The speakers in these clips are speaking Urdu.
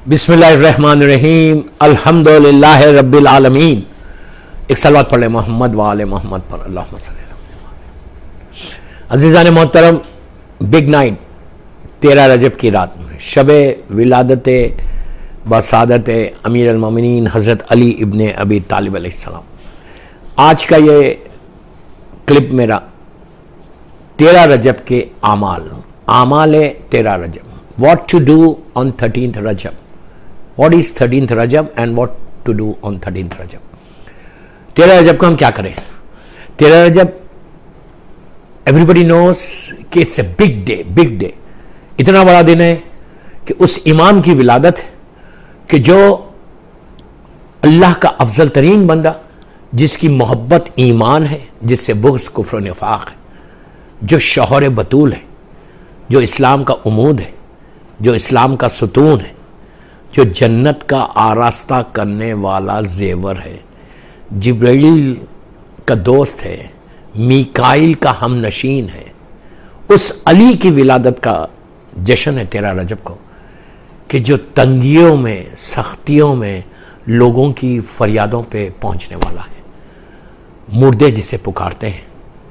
बिस्मिल्लाहिर्रहमानिर्रहीम अल्हम्दुलिल्लाह रब्बिल आलमीन। एक सलवात पढ़ ले मोहम्मद व आले मोहम्मद पर। अल्लाहुम्मा सल्ली अलैहि। अज़ीज़ान मोहतरम, बिग नाइट 13 रजब की रात में शबे विलादत बसादत अमीर अल-मोमिनीन हज़रत अली इब्ने अबी तालिब अलैहिस्सलाम। आज का ये क्लिप मेरा 13 रजब के आमाल 13 रजब, what to do on 13th Recep, what is 13th Recep and what to do on 13th रजब। 13 रजब को हम क्या करें? 13 रजब एवरीबडी नोस कि इट्स ए बिग डे। इतना बड़ा दिन है कि उस इमाम की विलादत है कि जो अल्लाह का अफजल तरीन बंदा, जिसकी मोहब्बत ईमान है, जिससे बुग़्ज़ कुफ्र निफाक है, जो शौहर बतूल है, जो इस्लाम का उमूद है, जो इस्लाम का सुतून है, जो जन्नत का आरास्ता करने वाला जेवर है, जिब्रील का दोस्त है, मीकाइल का हमनशीन है, उस अली की विलादत का जश्न है 13 रजब को, कि जो तंगियों में, सख्तियों में लोगों की फरियादों पे पहुंचने वाला है, मुर्दे जिसे पुकारते हैं,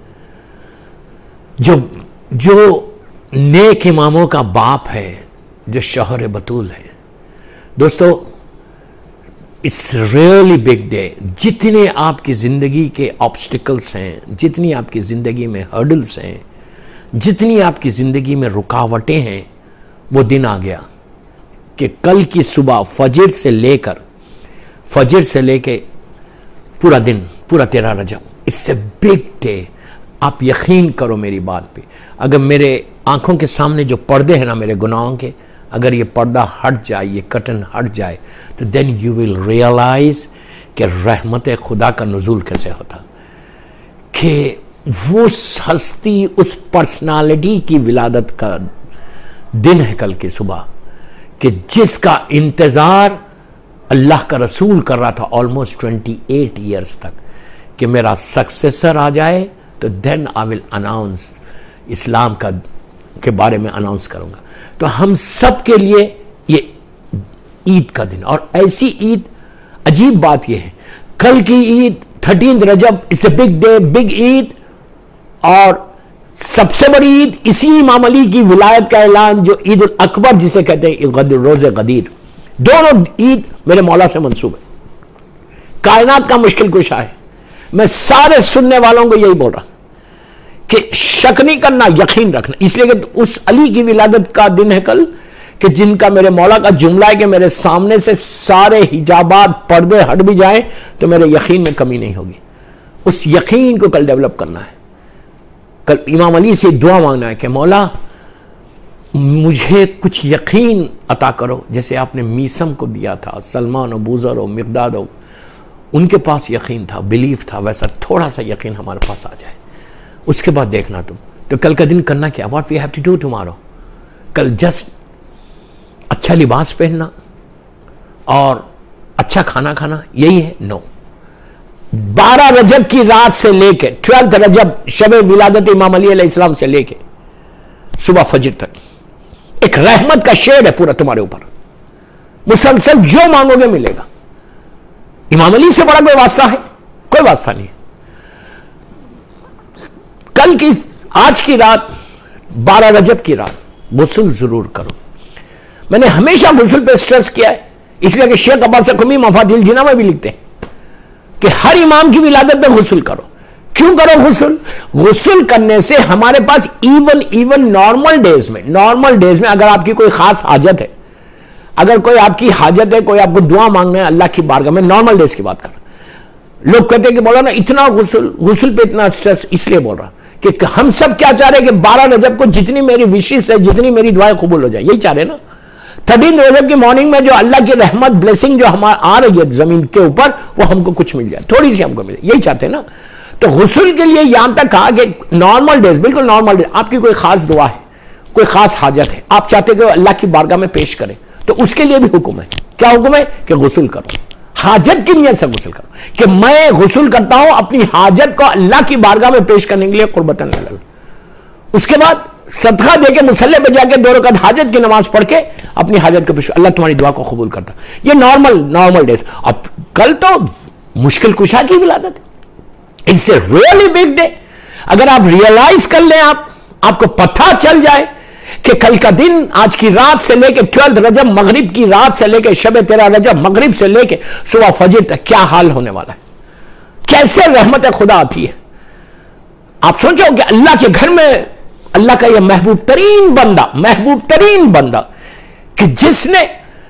जो नेक इमामों का बाप है, जो शौहर बतूल है। दोस्तों, इट्स रियली बिग डे। जितने आपकी ज़िंदगी के ऑब्स्टिकल्स हैं, जितनी आपकी ज़िंदगी में हर्डल्स हैं, जितनी आपकी ज़िंदगी में रुकावटें हैं, वो दिन आ गया कि कल की सुबह फजर से लेके पूरा दिन, पूरा 13 रजब, इट्स ए बिग डे। आप यकीन करो मेरी बात पे, अगर मेरे आंखों के सामने जो पर्दे हैं ना मेरे गुनाहों के, अगर ये पर्दा हट जाए, ये कर्टन हट जाए, तो देन यू विल रियलाइज कि रहमत खुदा का नुज़ूल कैसे होता, कि वो हस्ती, उस पर्सनालिटी की विलादत का दिन है कल की सुबह, कि जिसका इंतज़ार अल्लाह का रसूल कर रहा था ऑलमोस्ट 28 ईयर्स तक, कि मेरा सक्सेसर आ जाए तो देन आई विल अनाउंस, इस्लाम का के बारे में अनाउंस करूंगा। तो हम सब के लिए ये ईद का दिन, और ऐसी ईद, अजीब बात ये है, कल की ईद 13 रजब, it's a big day, big Eid, और सबसे बड़ी ईद इसी इमाम अली की विलायत का ऐलान, जो ईद उल अकबर जिसे कहते हैं, रोज़े गदीर। दोनों ईद मेरे मौला से मंसूब है, कायनात का मुश्किल कुशा है। मैं सारे सुनने वालों को यही बोल रहा कि शक नहीं करना, यकीन रखना, इसलिए कि उस अली की विलादत का दिन है कल, कि जिनका मेरे मौला का जुमला है कि मेरे सामने से सारे हिजाबात, पर्दे हट भी जाएं तो मेरे यकीन में कमी नहीं होगी। उस यकीन को कल डेवलप करना है। कल इमाम अली से दुआ मांगना है कि मौला मुझे कुछ यकीन अता करो, जैसे आपने मीसम को दिया था, सलमान और बूजर और मिक़दाद हो, उनके पास यकीन था, बिलीफ था, वैसा थोड़ा सा यकीन हमारे पास आ जाए। उसके बाद देखना तुम। तो कल का दिन करना क्या, what we have to do tomorrow? कल जस्ट अच्छा लिबास पहनना और अच्छा खाना खाना, यही है? नो। 12 रजब की रात से लेके 12 रजब शब विलादत इमाम अली अलैहिस्सलाम से लेके सुबह फजर तक एक रहमत का शेड है पूरा तुम्हारे ऊपर। मुसलसल जो मांगोगे मिलेगा। इमाम अली से बड़ा कोई वास्ता है? कोई वास्ता नहीं। कल की, आज की रात 12 रजब की रात गुस्ल जरूर करो। मैंने हमेशा गुस्ल पे स्ट्रेस किया है, इसलिए कि शेख अब्बास क़ुमी मफातिल जिना में भी लिखते हैं कि हर इमाम की विलादत में गुस्ल करो। क्यों करो गुस्ल? गुस्ल करने से हमारे पास इवन नॉर्मल डेज में अगर आपकी कोई खास हाजत है, अगर कोई आपकी हाजत है, कोई आपको दुआ मांगना है अल्लाह की बारगाह में, नॉर्मल डेज की बात कर रहा। लोग कहते हैं कि बोला ना इतना गुस्ल पे इतना स्ट्रेस, इसलिए बोल रहा कि हम सब क्या चाह रहे हैं कि 12 रजब को जितनी मेरी विशेष है, जितनी मेरी दुआएं कबूल हो जाए, यही चाह रहे हैं ना। 13 रजब की मॉर्निंग में जो अल्लाह की रहमत, ब्लेसिंग जो हमारे आ रही है जमीन के ऊपर, वो हमको कुछ मिल जाए, थोड़ी सी हमको मिले, यही चाहते हैं ना। तो गुस्ल के लिए यहां तक कहा कि नॉर्मल डेज, बिल्कुल नॉर्मल डेज, आपकी कोई खास दुआ है, कोई खास हाजत है, आप चाहते हो कि अल्लाह की बारगाह में पेश करें, तो उसके लिए भी हुक्म है। क्या हुक्म है? कि गुस्ल करो, हाजत की नियत से गुस्ल करो, कि मैं गुस्ल करता हूं अपनी हाजत को अल्लाह की बारगाह में पेश करने के लिए, कुर्बतन इल्लल्लाह। उसके बाद صدقہ دے کے مصلی پہ جا کے 2 رکعت حاجت کی نماز پڑھ کے اپنی حاجت کو پیش، اللہ تمہاری دعا کو قبول کرتا. یہ نارمل ڈیز. اب کل تو مشکل کشا کی ولادت ہے. It's a really big day. اگر آپ ریئلائز کر لیں، آپ کو پتہ چل جائے کہ کل کا دن، آج کی رات سے لے کے 12 رجب مغرب کی رات سے لے کے شب 13 رجب مغرب سے لے کے صبح فجر تک کیا حال ہونے والا ہے، کیسے رحمت خدا آتی ہے. آپ سوچو کہ اللہ کے گھر میں اللہ کا یہ محبوب ترین بندہ کہ جس نے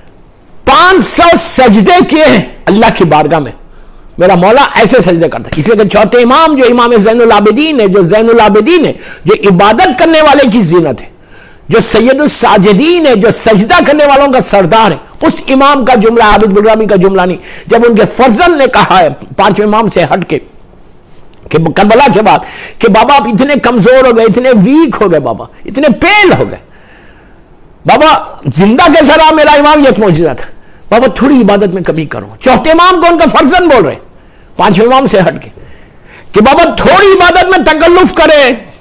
500 سجدے کیے ہیں اللہ کی بارگاہ میں. میرا مولا ایسے سجدے کرتا ہے، اس لیے کہ چوتھے امام جو امام زین العابدین ہے، جو عبادت کرنے والے کی زینت ہے، جو سید الساجدین ہے، جو سجدہ کرنے والوں کا سردار ہے، اس امام کا جملہ، عابد بلرامی کا جملہ نہیں. جب ان کے فرزند نے کہا ہے 5ویں امام سے ہٹ کے کہ کربلا کے بعد کہ بابا آپ اتنے کمزور ہو گئے، اتنے ویک ہو گئے، بابا اتنے پیل ہو گئے، بابا زندہ کیسا رہا میرا امام، یہ ایک معجزہ تھا، بابا تھوڑی عبادت میں کمی کرو. چوتھے امام کو ان کا فرزند بول رہے ہیں 5ویں امام سے ہٹ کے کہ بابا تھوڑی عبادت میں تکلف کرے.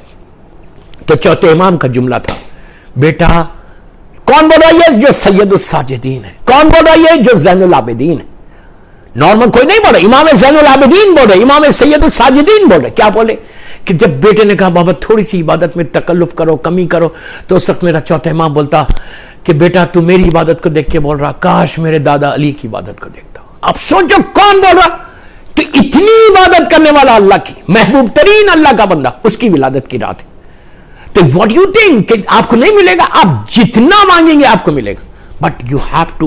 تو چوتھے امام کا جملہ تھا، بیٹا کون بول رہا ہے؟ جو سید الساجدین ہے. کون بول رہا ہے؟ جو زین العابدین ہے. نارمل کوئی نہیں بول رہا، امام زین العابدین بول رہے، امام سید الساجدین بول رہے. کیا بولے کہ جب بیٹے نے کہا بابا تھوڑی سی عبادت میں تکلف کرو، کمی کرو، تو اس وقت میرا چوتھا امام بولتا کہ بیٹا تو میری عبادت کو دیکھ کے بول رہا، کاش میرے دادا علی کی عبادت کو دیکھتا. اب سوچو کون بول رہا؟ تو اتنی عبادت کرنے والا اللہ کی محبوب ترین اللہ کا بندہ، اس کی ولادت کی رات ہے. تو what you think کہ آپ کو نہیں ملے گا؟ آپ جتنا مانگیں گے آپ کو ملے گا، but you have to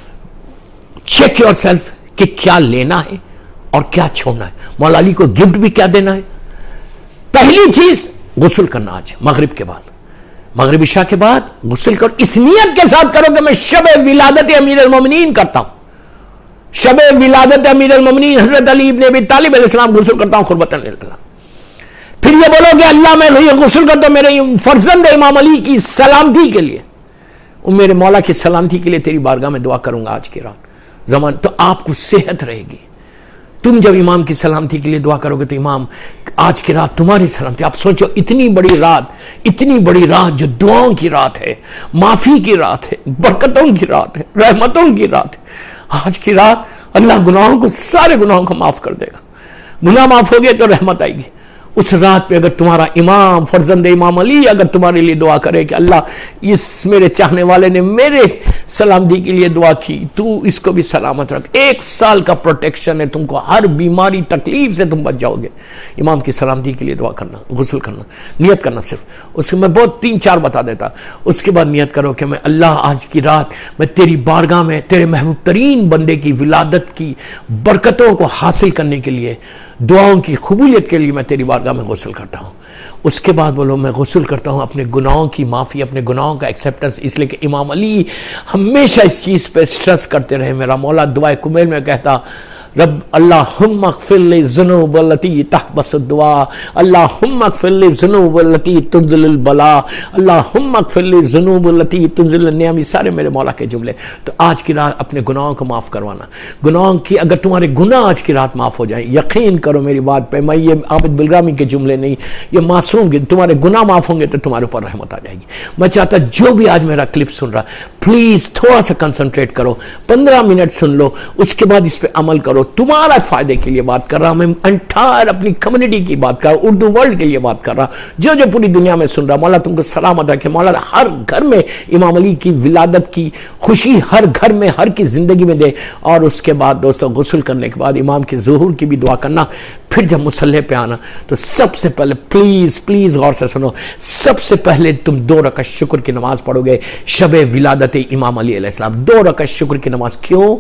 check yourself کہ کیا لینا ہے اور کیا چھوڑنا ہے. مولا علی کو گفٹ بھی کیا دینا ہے؟ پہلی چیز غسل کرنا. آج مغرب کے بعد، مغرب عشاء کے بعد غسل کرو، اس نیت کے ساتھ کرو کہ میں شب ولادت امیر المومنین کرتا ہوں. شب ولادت امیر المومنین حضرت علی ابن ابی طالب علیہ السلام غسل کرتا ہوں قربتاً للہ. پھر یہ بولو کہ اللہ میں یہ غسل کرتا ہوں میرے فرزند امام علی کی سلامتی کے لیے، میرے مولا کی سلامتی کے لیے تیری بارگاہ میں دعا کروں گا آج کی رات زمان. تو آپ کو صحت رہے گی. تم جب امام کی سلامتی کے لیے دعا کرو گے تو امام آج کی رات تمہاری سلامتی. آپ سوچو اتنی بڑی رات جو دعاؤں کی رات ہے، معافی کی رات ہے، برکتوں کی رات ہے، رحمتوں کی رات ہے. آج کی رات اللہ گناہوں کو، سارے گناہوں کو معاف کر دے گا. گناہ معاف ہو گئے تو رحمت آئے گی. اس رات پہ اگر تمہارا امام فرزند امام علی اگر تمہارے لیے دعا کرے کہ اللہ اس میرے چاہنے والے نے میرے سلامتی کے لیے دعا کی، تو اس کو بھی سلامت رکھ، 1 سال کا پروٹیکشن ہے، تم کو ہر بیماری تکلیف سے تم بچ جاؤ گے. امام کی سلامتی کے لیے دعا کرنا، غسل کرنا، نیت کرنا. صرف اس کے میں بہت 3-4 بتا دیتا. اس کے بعد نیت کرو کہ میں اللہ آج کی رات میں تیری بارگاہ میں تیرے محبوب ترین بندے کی ولادت کی برکتوں کو حاصل کرنے کے لیے، دعاؤں کی قبولیت کے لیے میں تیری بارگاہ میں غسل کرتا ہوں. اس کے بعد بولو میں غسل کرتا ہوں اپنے گناہوں کی معافی، اپنے گناہوں کا ایکسیپٹنس. اس لیے کہ امام علی ہمیشہ اس چیز پہ سٹریس کرتے رہے. میرا مولا دعائے کمیل میں کہتا رب اللہم اغفر لی ذنوب التی تحبس الدعاء، اللہم اغفر لی ذنوب التی تنزل البلاء، اللہم اغفر لی ذنوب التی تنزل النعم. سارے میرے مولا کے جملے. تو آج کی رات اپنے گناہوں کو معاف کروانا. گناہوں کی اگر تمہارے گناہ آج کی رات معاف ہو جائیں، یقین کرو میری بات پہ، میں یہ عابد بلرامی کے جملے نہیں، یہ معصوم کے تمہارے گناہ معاف ہوں گے تو تمہارے اوپر رحمت آ جائے گی. میں چاہتا جو بھی آج میرا کلپ سن رہا پلیز تھوڑا سا کنسنٹریٹ کرو، 15 منٹ سن لو، اس کے بعد اس پہ عمل کرو. تمہارا فائدے کے لیے بات کر رہا ہوں میں، انٹائر اپنی کمیونٹی کی بات کر رہا ہوں، اردو ورلڈ کے لیے بات کر رہا ہوں، جو پوری دنیا میں سن رہا. مولا تم کو سلامت رکھے. مولا ہر گھر میں امام علی کی ولادت کی خوشی ہر گھر میں، ہر کی زندگی میں دے. اور اس کے بعد دوستو غسل کرنے کے بعد امام کے ظہور کی بھی دعا کرنا. پھر جب مصلی پہ آنا تو سب سے پہلے پلیز غور سے سنو، سب سے پہلے تم 2 رکعت شکر کی نماز پڑھو گے شب ولادت امام علی علیہ السلام. 2 رکعت شکر کی نماز. کیوں؟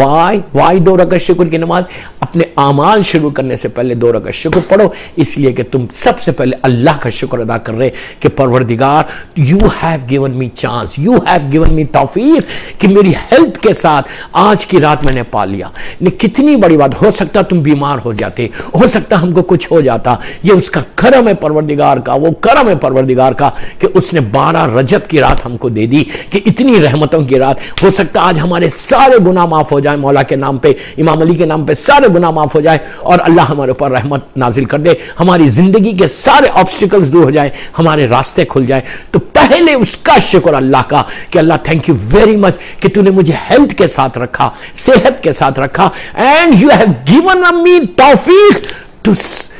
وائی 2 رکعت شکر کی نماز؟ اپنے اعمال شروع کرنے سے پہلے 2 رکعت شکر پڑھو، اس لیے کہ تم سب سے پہلے اللہ کا شکر ادا کر رہے کہ پروردگار you have given me chance, you have given me توفیق کہ میری ہیلتھ کے ساتھ آج کی رات میں نے پا لیا. کتنی بڑی بات. ہو سکتا تم بیمار ہو جاتے، ہو سکتا ہم کو کچھ ہو جاتا. یہ اس کا کرم ہے پروردگار کا، وہ کرم ہے پروردگار کا کہ اس نے 12 رجب کی رات ہم کو دے دی، کہ اتنی رحمتوں کی رات. ہو سکتا آج ہمارے سارے گناہ معاف ہو جائیں مولا کے نام پہ، امام علی کے کے نام پہ سارے گناہ معاف ہو جائے اور اللہ ہمارے اوپر رحمت نازل کر دے, ہماری زندگی کے سارے آبسٹیکلز دور ہو جائے, ہمارے راستے کھل جائے. تو پہلے اس کا شکر اللہ کا کہ اللہ تھینک یو ویری مچ کہ تو نے مجھے ہیلتھ کے ساتھ رکھا, صحت کے ساتھ رکھا, and you have given me توفیق ٹو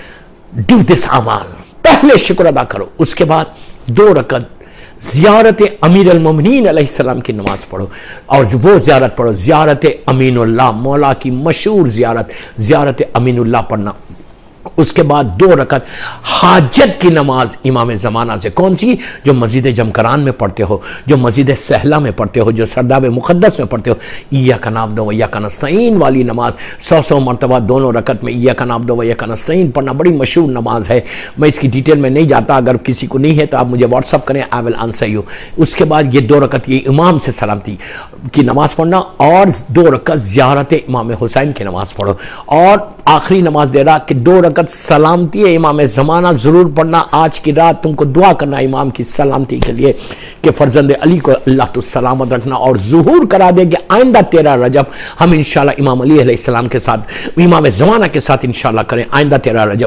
ڈو دس اعمال. پہلے شکر ادا کرو. اس کے بعد 2 رکعت زیارت امیر المومنین علیہ السلام کی نماز پڑھو, اور وہ زیارت پڑھو, زیارت امین اللہ, مولا کی مشہور زیارت امین اللہ پڑھنا. اس کے بعد 2 رکعت حاجت کی نماز امام زمانہ سے. کون سی؟ جو مسجد جمکران میں پڑھتے ہو, جو مسجد سہلہ میں پڑھتے ہو, جو سرداب مقدس میں پڑھتے ہو. ایاک نعبد و ایاک نستعین والی نماز 100 مرتبہ دونوں رکعت میں ایاک نعبد و ایاک نستعین پڑھنا بڑی مشہور نماز ہے. میں اس کی ڈیٹیل میں نہیں جاتا, اگر کسی کو نہیں ہے تو آپ مجھے واٹس اپ کریں, آئی ول آنسر یو. اس کے بعد یہ 2 رکعت یہ امام سے سلامتی کی نماز پڑھنا, اور 2 رکعت زیارت امام حسین کی نماز پڑھو. اور آخری نماز دے رہا کہ 2 رکعت سلامتی امام زمانہ ضرور پڑھنا. آج کی رات تم کو دعا کرنا امام کی سلامتی کے لیے کہ فرزند علی کو اللہ تو سلامت رکھنا, اور ظہور کرا دے کہ آئندہ 13 رجب ہم انشاءاللہ امام علی علیہ السلام کے ساتھ, امام زمانہ کے ساتھ انشاءاللہ کریں آئندہ 13 رجب.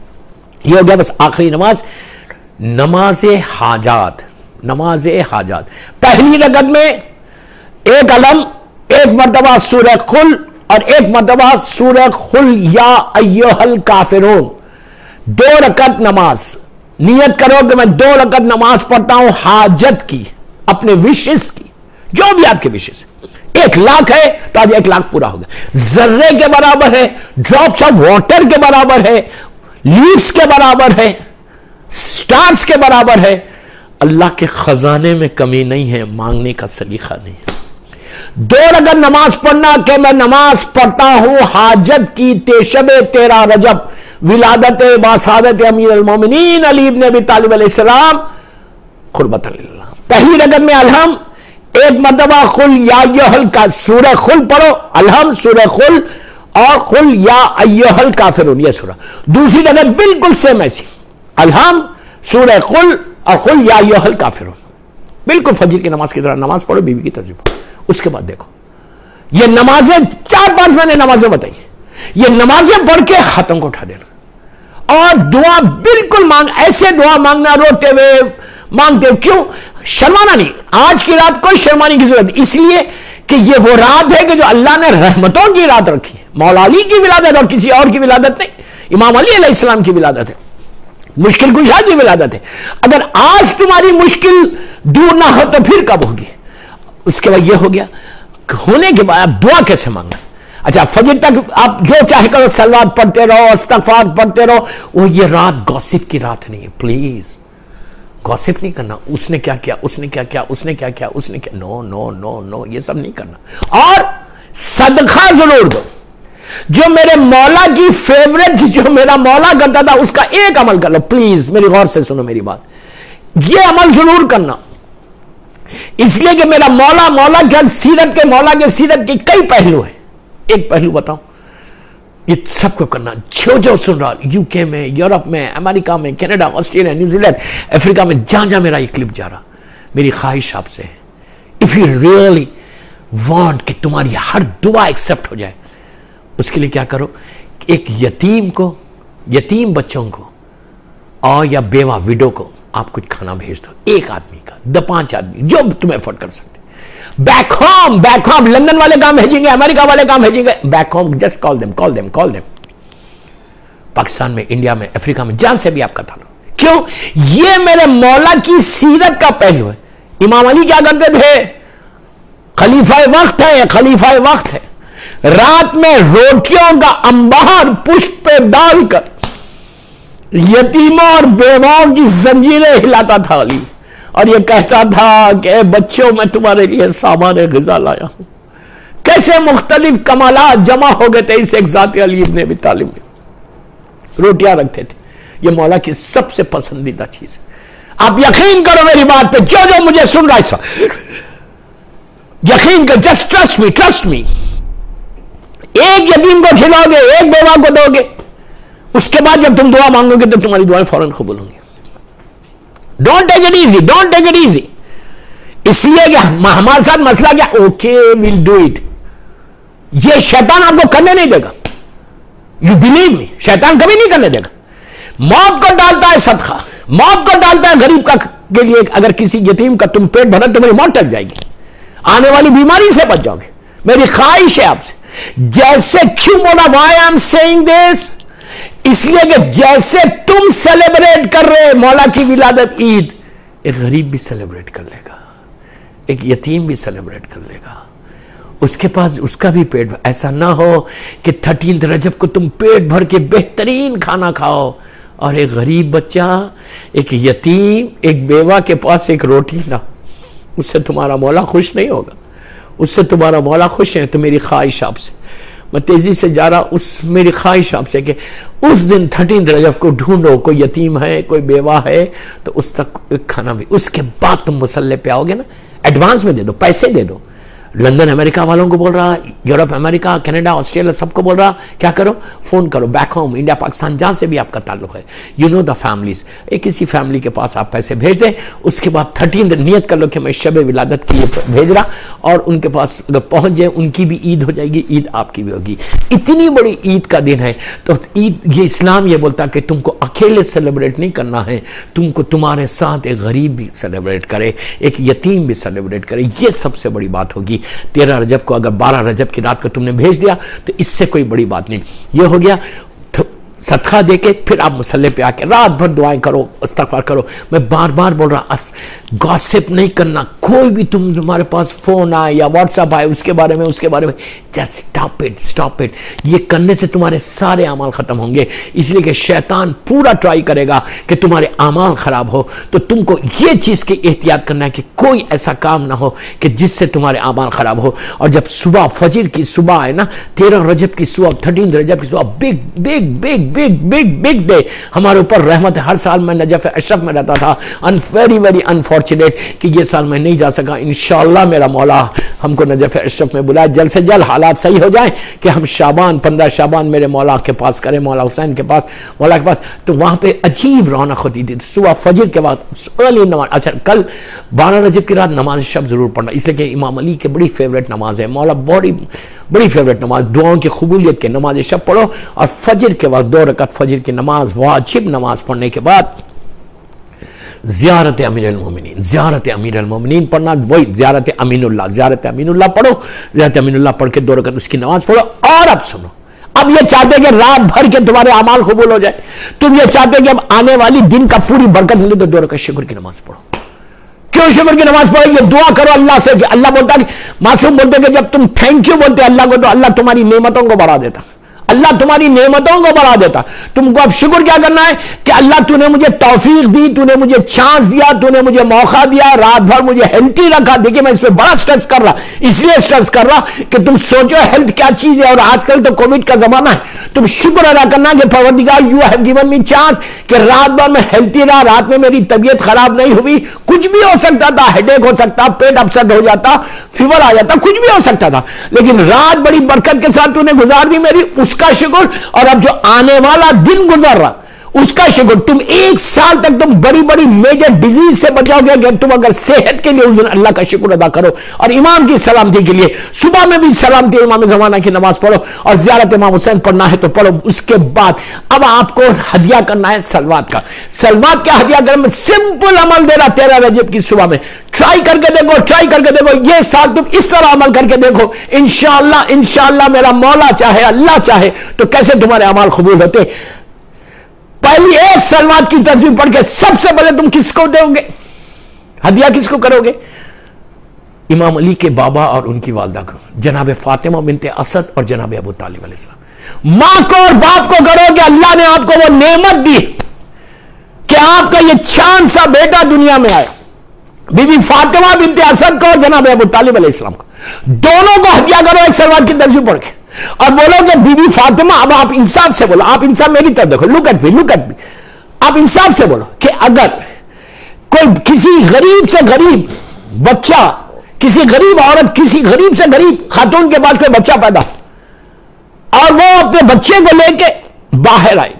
یہ ہو گیا بس آخری نماز, نماز حاجات. نماز حاجات پہلی رکعت میں 1 علم, 1 مرتبہ سورہ قل, اور 1 مرتبہ سورہ قل یا ایھا الکافرون. 2 رکعت نماز. نیت کرو کہ میں 2 رکعت نماز پڑھتا ہوں حاجت کی, اپنے وشز کی, جو بھی آپ کے وشز. 1 لاکھ ہے تو آج 1 لاکھ پورا ہو گیا. ذرے کے برابر ہے, ڈراپس آف واٹر کے برابر ہے, لیوز کے برابر ہے, سٹارز کے برابر ہے. اللہ کے خزانے میں کمی نہیں ہے, مانگنے کا سلیقہ نہیں ہے. 2 رکعت نماز پڑھنا کہ میں نماز پڑھتا ہوں حاجت کی شب 13 رجب ولادت باسعادت امیر المومنین علی ابن ابی طالب علیہ السلام قربت اللہ. پہلی رکعت میں الحم, 1 مرتبہ قل یا ایھا کا سورہ قل پڑھو, الحم سورہ قل اور قل یا ایھا الکافرون یہ سورہ. دوسری رکعت بالکل سیم ایسی, الحم سورہ قل اور قل یا ایھا الکافرون, بالکل فجر کی نماز کی طرح نماز پڑھو, بیوی کی ترجیح پڑھو. اس کے بعد دیکھو یہ نمازیں 4-5 میں نے نمازیں بتائی, یہ نمازیں پڑھ کے ہاتھوں کو اٹھا دینا, اور دعا بالکل ایسے دعا مانگنا روتے ہوئے مانگتے ہو. کیوں شرمانا نہیں, آج کی رات کوئی شرمانے کی ضرورت, اس لیے کہ یہ وہ رات ہے کہ جو اللہ نے رحمتوں کی رات رکھی ہے. مولا علی کی ولادت اور کسی اور کی ولادت نہیں, امام علی علیہ السلام کی ولادت ہے, مشکل کشا کی ولادت ہے. اگر آج تمہاری مشکل دور نہ ہو تو پھر کب ہوگی؟ اس کے بعد یہ ہو گیا ہونے کے بعد آپ دعا کیسے مانگنا. اچھا فجر تک آپ جو چاہے کرو, صلوات پڑھتے رہو, استغفار پڑھتے رہو. وہ یہ رات گوسپ کی رات نہیں ہے, پلیز گوسپ نہیں کرنا. اس نے کیا کیا, اس نے کیا کیا, اس نے کیا کیا, اس نے کیا, نو نو نو نو, یہ سب نہیں کرنا. اور صدقہ ضرور دو. جو میرے مولا کی فیوریٹ, جو میرا مولا کرتا تھا, اس کا ایک عمل کر لو پلیز. میری غور سے سنو میری بات, یہ عمل ضرور کرنا, اس لیے کہ میرا مولا کے سیرت کے کئی پہلو ہیں. ایک پہلو بتاؤں, یہ سب کو کرنا. جو سن رہا, UK میں, یورپ میں, امریکہ میں, کینیڈا, آسٹریلیا, نیوزی لینڈ, افریقہ میں, جہاں میرا یہ کلپ جا رہا, میری خواہش آپ سے ہے, if you really want کہ تمہاری ہر دعا ایکسپٹ ہو جائے, اس کے لیے کیا کرو, ایک یتیم بچوں کو اور یا بیوہ ویڈو کو آپ کچھ کھانا بھیج دو, 1 آدمی کا, 5 آدمی, جو تم افورڈ کر سکتے. بیک ہوم لندن والے کام بھیجیں گے, امریکہ والے کام بھیجیں گے, back home just call them. Pakistan میں, انڈیا میں, افریقہ میں, جہاں سے بھی آپ کا تعلق. کیوں؟ یہ میرے مولا کی سیرت کا پہلو ہے. امام علی کیا کرتے تھے, خلیفہ وقت ہے, رات میں روٹیوں کا انبار پشت پہ ڈال کر یتیموں اور بیواؤں کی زنجیریں ہلاتا تھا علی, اور یہ کہتا تھا کہ اے بچوں میں تمہارے لیے سامان غذا لایا ہوں. کیسے مختلف کمالات جمع ہو گئے تھے اس ایک ذات علی ابن ابی طالب میں. روٹیاں رکھتے تھے, یہ مولا کی سب سے پسندیدہ چیز ہے. آپ یقین کرو میری بات پہ, جو مجھے سن رہا ہے اس وقت, یقین کر, جسٹ ٹرسٹ می. ایک یتیم کو کھلاؤ گے, ایک بیوہ کو دو گے, اس کے بعد جب تم دعا مانگو گے تو تمہاری دعائیں فوراً قبول ہوں گی. Don't take it easy. اس لیے کہ ہمارے ساتھ مسئلہ کیا, اوکے ویل ڈو اٹ. یہ شیطان آپ کو کرنے نہیں دے گا. یو بلیو می, شیطان کبھی نہیں کرنے دے گا. موت کو ڈالتا ہے صدقہ, موت کو ڈالتا ہے غریب کا کے لیے. اگر کسی یتیم کا تم پیٹ بھرا تو میری موت ٹل جائے گی, آنے والی بیماری سے بچ جاؤ گے. میری خواہش ہے آپ سے, جیسے کیوں بولا why I am seeing this, اس لیے کہ جیسے تم سیلیبریٹ کر رہے مولا کی ولادت عید, ایک غریب بھی سیلیبریٹ کر لے گا, ایک یتیم بھی سیلیبریٹ کر لے گا. اس کے پاس اس کا بھی پیٹ, ایسا نہ ہو کہ 13 رجب کو تم پیٹ بھر کے بہترین کھانا کھاؤ اور ایک غریب بچہ, ایک یتیم, ایک بیوہ کے پاس ایک روٹی نہ. اس سے تمہارا مولا خوش نہیں ہوگا, اس سے تمہارا مولا خوش ہے. تو میری خواہش آپ سے, میں تیزی سے جا رہا, میری خواہش آپ سے کہ اس دن 13 رجب کو ڈھونڈو, کوئی یتیم ہے, کوئی بیوہ ہے, تو اس تک کھانا بھی. اس کے بعد تم مصلے پہ آؤ گے نا, ایڈوانس میں دے دو, پیسے دے دو. لندن امریکہ والوں کو بول رہا, یورپ امریکہ کینیڈا آسٹریلیا سب کو بول رہا, کیا کرو, فون کرو بیک ہوم, انڈیا پاکستان جہاں سے بھی آپ کا تعلق ہے, یو نو دا فیملیز, ایک کسی فیملی کے پاس آپ پیسے بھیج دیں. اس کے بعد 13 نیت کر لو کہ میں شب ولادت کی بھیج رہا, اور ان کے پاس اگر پہنچ جائے, ان کی بھی عید ہو جائے گی, عید آپ کی بھی ہوگی. اتنی بڑی عید کا دن ہے. تو عید, یہ اسلام یہ بولتا کہ تم کو اکیلے سیلیبریٹ نہیں کرنا ہے, تم کو تمہارے ساتھ ایک غریب بھی سیلیبریٹ کرے, ایک یتیم بھی سیلیبریٹ کرے. یہ سب سے بڑی بات ہوگی. 13 رجب کو اگر 12 رجب کی رات کو تم نے بھیج دیا تو اس سے کوئی بڑی بات نہیں. یہ ہو گیا صدقہ دے کے, پھر آپ مصلے پہ آ کے رات بھر دعائیں کرو, استغفار کرو. میں بار بار بول رہا, گاسپ نہیں کرنا. کوئی بھی تمہارے پاس فون آئے یا واٹس ایپ آئے اس کے بارے میں جسٹ اسٹاپ اٹ. یہ کرنے سے تمہارے سارے اعمال ختم ہوں گے. اس لیے کہ شیطان پورا ٹرائی کرے گا کہ تمہارے اعمال خراب ہو. تو تم کو یہ چیز کی احتیاط کرنا ہے کہ کوئی ایسا کام نہ ہو کہ جس سے تمہارے اعمال خراب ہو. اور جب صبح فجر کی صبح ہے نا, 13 رجب کی صبح, 13 رجب کی صبح, بگ ڈے ہمارے اوپر رحمت ہے. ہر سال میں نجف اشرف میں رہتا تھا, ویری انفارچونیٹ کہ یہ سال میں نہیں جا سکا. انشاءاللہ میرا مولا ہم کو نجف اشرف میں بلائے, جلد سے جلد حالات صحیح ہو جائیں کہ ہم شعبان 15 شعبان میرے مولا کے پاس کریں, مولا حسین کے پاس, مولا کے پاس. تو وہاں پہ عجیب رونق ہوتی تھی. صبح فجر کے بعد ارلی نماز. اچھا, کل 12 رجب کی رات نماز شب ضرور پڑھنا, اس لیے کہ امام علی کی بڑی فیوریٹ نماز ہے, مولا بڑی فیوریٹ نماز, دعاؤں کی قبولیت کے نماز شب پڑھو. اور فجر کے وقت 2 رکعت فجر کی نماز, واجب نماز پڑھنے کے بعد زیارت امیر المومنین پڑھنا. وہی زیارت امین اللہ پڑھو. زیارت امین اللہ پڑھ کے 2 رکعت اس کی نماز پڑھو. اور اب سنو, اب یہ چاہتے کہ رات بھر کے تمہارے اعمال قبول ہو جائے, تم یہ چاہتے کہ اب آنے والی دن کا پوری برکت ملے, تو 2 رکعت شکر کی نماز پڑھو. کیوں شکر کی نماز پڑھو؟ یہ دعا کرو اللہ سے کہ اللہ بولتا کہ معصوم بولتے کہ جب تم تھینک یو بولتے اللہ کو, تو اللہ تمہاری نعمتوں کو بڑھا دیتا, اللہ تمہاری نعمتوں کو بڑھا دیتا. تم کو اب شکر کیا کرنا ہے کہ اللہ تو نے مجھے توفیق دی, تو نے مجھے چانس دیا, تو نے مجھے موقع دیا, رات بھر مجھے ہیلتھی رکھا. دیکھیں میں اس پہ بڑا سٹریس کر رہا, اس لیے سٹریس کر رہا کہ تم سوچو ہیلتھ کیا چیز ہے. اور آج کل تو کووڈ کا زمانہ ہے, تم شکر ادا کرنا کہ پروردگار you have given me chance کہ رات بھر میں ہیلتھی رہا, رات میں میری طبیعت خراب نہیں ہوئی. کچھ بھی ہو سکتا تھا, ہیڈ ایک ہو سکتا, پیٹ اپسٹ ہو جاتا, فیور آ جاتا, کچھ بھی ہو سکتا تھا, لیکن رات بڑی برکت کے ساتھ تو نے گزار دی میری, اس کا شکر. اور اب جو آنے والا دن گزر رہا اس کا شکر. تم 1 سال تک تم بڑی میجر ڈیزیز سے بچاؤ گے کہ تم اگر صحت کے لیے اس دن اللہ کا شکر ادا کرو. اور امام کی سلامتی کے لیے صبح میں بھی سلامتی امام زمانہ کی نماز پڑھو, اور زیارت امام حسین پڑھنا ہے تو پڑھو. اس کے بعد اب آپ کو ہدیہ کرنا ہے سلوات کا. سلوات کا ہدیہ کرنا, سمپل عمل دے رہا 13 رجب کی صبح میں. ٹرائی کر کے دیکھو, یہ سال تم اس طرح عمل کر کے دیکھو, انشاءاللہ میرا مولا چاہے, اللہ چاہے تو کیسے تمہارے اعمال قبول ہوتے. پہلی ایک سلوات کی تصویر پڑھ کے سب سے پہلے تم کس کو دو گے ہدیہ, کس کو کرو گے؟ امام علی کے بابا اور ان کی والدہ کو, جناب فاطمہ بنت اسد اور جناب ابو طالب علیہ السلام. ماں کو اور باپ کو کرو کہ اللہ نے آپ کو وہ نعمت دی کہ آپ کا یہ چاند سا بیٹا دنیا میں آیا. بی بی فاطمہ بنت اسد کو اور جناب ابو طالب علیہ السلام کو, دونوں کو ہدیہ کرو ایک سلوات کی تصویر پڑھ کے, اور بولو کہ بی بی فاطمہ, اب آپ انصاف سے بولو, آپ انصاف میری طرف دیکھو, لک ایٹ می, آپ انصاف سے بولو کہ اگر کوئی کسی غریب سے غریب بچہ, کسی غریب عورت, کسی غریب سے غریب خاتون کے پاس کوئی بچہ پیدا اور وہ اپنے بچے کو لے کے باہر آئے,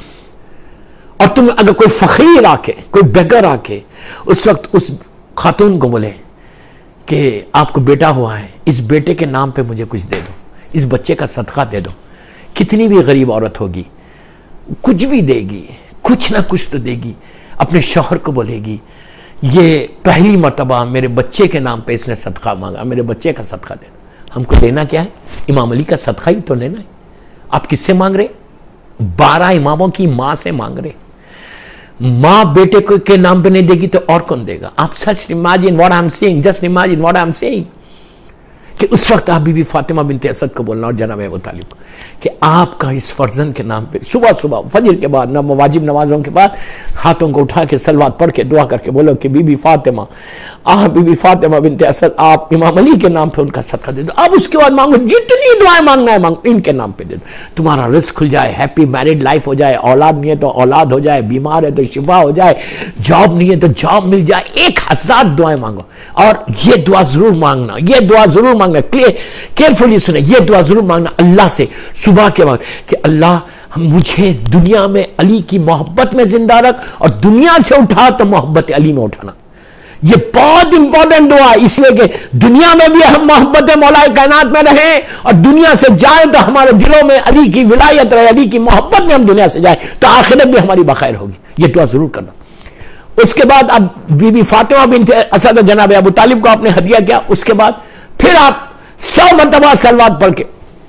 اور تم اگر کوئی فقیر آ کے, کوئی بیگر آ کے اس وقت اس خاتون کو بولے کہ آپ کو بیٹا ہوا ہے, اس بیٹے کے نام پہ مجھے کچھ دے دو, اس بچے کا صدقہ دے دو. کتنی بھی غریب عورت ہوگی کچھ بھی دے گی, کچھ نہ کچھ تو دے گی. اپنے شوہر کو بولے گی یہ پہلی مرتبہ میرے بچے کے نام پہ اس نے صدقہ مانگا, میرے بچے کا صدقہ دے دو. ہم کو لینا کیا ہے؟ امام علی کا صدقہ ہی تو لینا ہے. آپ کس سے مانگ رہے؟ 12 اماموں کی ماں سے مانگ رہے. ماں بیٹے کے نام پہ نہیں دے گی تو اور کون دے گا؟ آپ سچ imagine what I'm saying, just imagine what I'm saying. کہ اس وقت آپ بی بی فاطمہ بنت اسد کو بولنا اور جناب ابو طالب کو کہ آپ کا اس فرزند کے نام پہ صبح صبح فجر کے بعد واجب نمازوں کے بعد ہاتھوں کو اٹھا کے صلوات پڑھ کے دعا کر کے بولو کہ بی بی فاطمہ بی بی فاطمہ بنت اسد آپ امام علی کے نام پہ ان کا صدقہ دے دو. آپ اس کے بعد مانگو جتنی دعائیں مانگنا ہے مانگو, ان کے نام پہ دے دو. تمہارا رزق کھل جائے, ہیپی میرڈ لائف ہو جائے, اولاد نہیں ہے تو اولاد ہو جائے, بیمار ہے تو شفا ہو جائے, جاب نہیں ہے تو جاب مل جائے. 1000 دعائیں مانگو اور یہ دعا ضرور مانگنا, یہ دعا ضرور مانگنا. کیئرفلی سنیں, یہ دعا ضرور مانگنا اللہ سے صبح کے وقت کہ اللہ مجھے دنیا میں علی کی محبت میں زندہ رکھ اور دنیا سے اٹھا تو محبت علی میں اٹھانا. یہ بہت امپورٹنٹ دعا ہے, اس لیے کہ دنیا میں بھی ہم محبت مولا کائنات میں رہیں اور دنیا سے جائیں تو ہمارے دلوں میں علی کی ولایت رہے, علی کی محبت میں ہم دنیا سے جائیں تو آخرت بھی ہماری بخیر ہوگی. یہ دعا ضرور کرنا. اس کے بعد اب بی بی فاطمہ بنت اسد جناب ابو طالب کو آپ نے ہدیہ کیا. اس کے بعد پھر آپ 100 مرتبہ صلوات پڑھ کے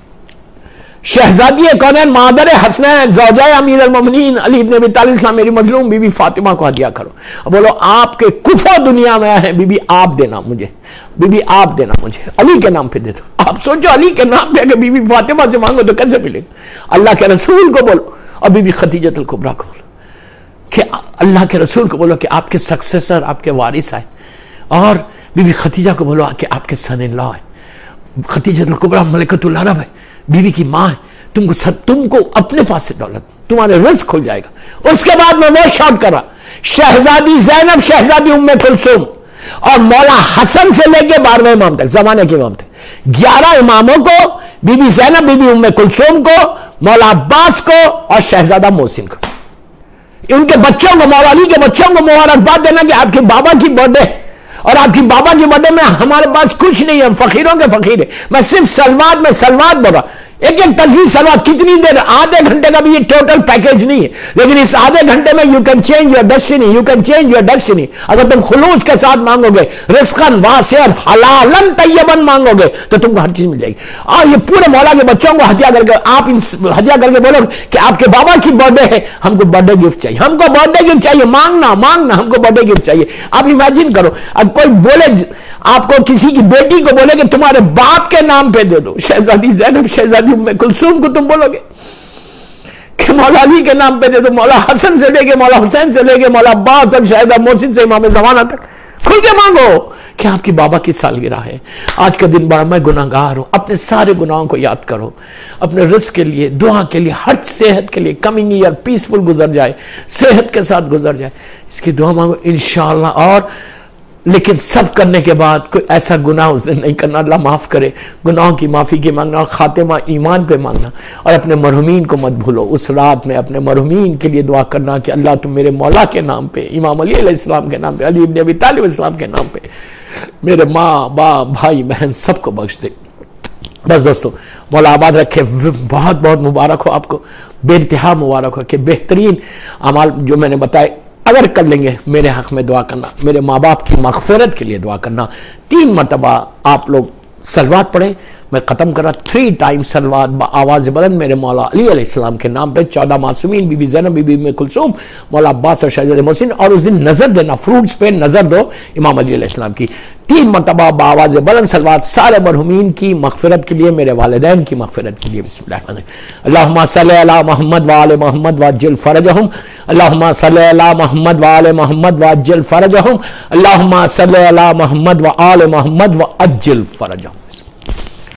شہزادی کونین مادر حسنین زوجہ امیر المومنین علی ابن ابی طالب السلام میری مظلوم بی بی فاطمہ کو ہدیہ کرو. بولو آپ کے کفو دنیا میں ہیں, بی بی آپ دینا مجھے, بی بی آپ دینا مجھے, علی کے نام پہ دے دو. آپ سوچو علی کے نام پہ اگر بی بی فاطمہ سے مانگو تو کیسے ملے گا؟ اللہ کے رسول کو بولو اور بی بی خدیجۃ الکبریٰ کو بولو کہ اللہ کے رسول کو بولو کہ آپ کے سکسیسر آپ کے وارث آئے, اور بی بی خدیجہ کو بولو کہ آپ کے سن ان لا ہے. خدیجۃ الکبریٰ ملکۃ العرب ہے, بیوی کی ماں ہے, تم کو اپنے پاس سے دولت, تمہارے رزق کھل جائے گا. اس کے بعد میں وہ شارٹ کر رہا, شہزادی زینب, شہزادی ام کلثوم اور مولا حسن سے لے کے 12ویں امام تک, زمانے کے امام تک 11 اماموں کو, بی بی زینب, بی بی ام کلثوم کو, مولا عباس کو اور شہزادہ محسن کو, ان کے بچوں کو, مولا علی کے بچوں کو مبارکباد دینا کہ آپ کے بابا کی برتھ ڈے اور آپ کی بابا کی برتھ ڈے میں ہمارے پاس کچھ نہیں ہے, ہم فقیروں کے فقیر ہیں. میں صرف سلوات میں سلوات بول رہا, ایک تجوید سلوات کتنی دیر, آدھے گھنٹے کا بھی یہ ٹوٹل پیکیج نہیں ہے, لیکن اس آدھے گھنٹے میں you can change your destiny, you can change your destiny. اگر تم خلوص کے ساتھ مانگو گے, رزقاً واسعاً حلالن طیباً مانگو گے تو تم کو ہر چیز مل جائے گی. اور یہ پورے مولا کے بچوں کو ہدیہ کر کے آپ ہدیہ کر کے بولو کہ آپ کے بابا کی برتھ ڈے ہے, ہم کو برتھ ڈے گفٹ چاہیے, ہم کو برتھ ڈے گفٹ چاہیے, مانگنا مانگنا, ہم کو برتھ ڈے گفٹ چاہیے. آپ امیجن کرو اب کوئی بولے آپ کو, کسی کی بیٹی کو بولے کہ تمہارے باپ کے نام پہ دے دو, شہزادی زینب, شہزادی ام کلثوم کو تم بولو گے کہ مولا علی کے نام پہ دے دو, مولا حسن سے لے کے مولا حسین سے لے کے مولا عباس اور شہزادہ محسن سے امام زمانہ تک کھل کے مانگو کہ آپ کی بابا کی سالگرہ ہے. آج کا دن بڑا میں گناہگار ہوں, اپنے سارے گناہوں کو یاد کرو, اپنے رزق کے لیے, دعا کے لیے, ہر صحت کے لیے, کمنگ ایئر پیسفل گزر جائے, صحت کے ساتھ گزر جائے, اس کی دعا مانگو انشاءاللہ. اور لیکن سب کرنے کے بعد کوئی ایسا گناہ اس نے نہیں کرنا, اللہ معاف کرے, گناہوں کی معافی کی مانگنا, اور خاتمہ ایمان پہ مانگنا, اور اپنے مرحومین کو مت بھولو. اس رات میں اپنے مرحومین کے لیے دعا کرنا کہ اللہ تم میرے مولا کے نام پہ, امام علی علیہ السلام کے نام پہ, علی ابن ابی طالب السلام کے نام پہ میرے ماں باپ بھائی بہن سب کو بخش دے. بس دوستو, مولا آباد رکھے, بہت بہت مبارک ہو آپ کو, بے انتہا مبارک ہو کہ بہترین اعمال جو میں نے بتائے اگر کر لیں گے. میرے حق میں دعا کرنا, میرے ماں باپ کی مغفرت کے لیے دعا کرنا. 3 مرتبہ آپ لوگ سلوات پڑھیں. میں ختم کر رہا 3 ٹائم سلوات آواز بلند میرے مولا علی علیہ السلام کے نام پہ, 14 معصومین, بی بی زینب, بی بی ام کلثوم, مولا عباس اور شہزادہ محسن. اور اس دن نظر دینا, فروٹس پہ نظر دو امام علی علیہ السلام کی. 3 مرتبہ بآواز بلند سلوات سارے مرحومین کی مغفرت کے لیے, میرے والدین کی مغفرت کے لیے. بسم اللہ الرحمن الرحیم. اللہم صلی علی محمد وآل محمد وعجل فرجہم. اللہم صلی علی محمد وآل محمد وعجل فرجہم. اللہم صلی علی محمد وآل محمد وعجل فرجہم.